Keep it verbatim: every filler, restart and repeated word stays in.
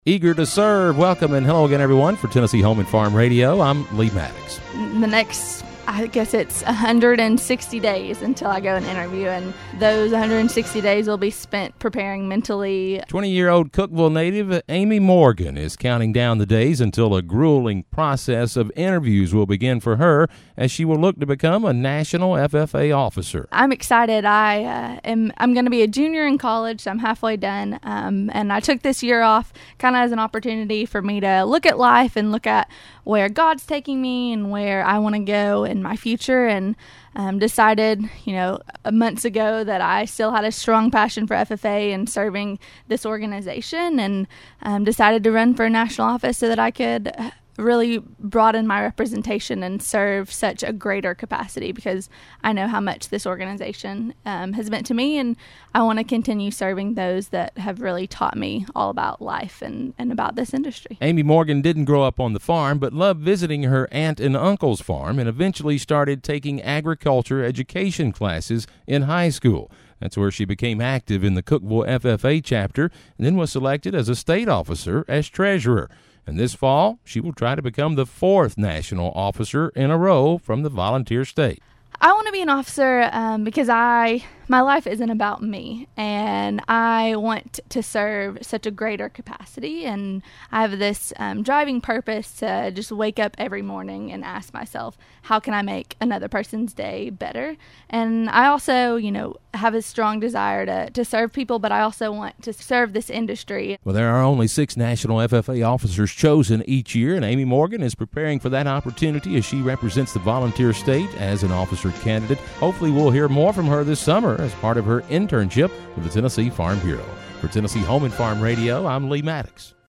Eager to serve. Welcome and hello again, everyone, for Tennessee Home and Farm Radio. I'm Lee Maddox. The next, I guess it's one hundred sixty days until I go and interview, and those one hundred sixty days will be spent preparing mentally. twenty-year-old Cookeville native Amy Morgan is counting down the days until a grueling process of interviews will begin for her as she will look to become a national F F A officer. I'm excited. I uh, am. I'm going to be a junior in college, so I'm halfway done, um, and I took this year off kind of as an opportunity for me to look at life and look at where God's taking me and where I want to go in my future, and um, decided, you know, months ago that I still had a strong passion for F F A and serving this organization, and um, decided to run for a national office so that I could really broaden my representation and serve such a greater capacity, because I know how much this organization um, has meant to me, and I want to continue serving those that have really taught me all about life and, and about this industry. Amy Morgan didn't grow up on the farm, but loved visiting her aunt and uncle's farm, and eventually started taking agriculture education classes in high school. That's where she became active in the Cookeville F F A chapter, and then was selected as a state officer as treasurer. And this fall, she will try to become the fourth national officer in a row from the volunteer state. I want to be an officer um, because I my life isn't about me, and I want to serve such a greater capacity, and I have this um, driving purpose to just wake up every morning and ask myself, how can I make another person's day better? And I also, you know, have a strong desire to, to serve people, but I also want to serve this industry. Well, there are only six national F F A officers chosen each year, and Amy Morgan is preparing for that opportunity as she represents the volunteer state as an officer candidate. Hopefully we'll hear more from her this summer as part of her internship with the Tennessee Farm Bureau. For Tennessee Home and Farm Radio, I'm Lee Maddox.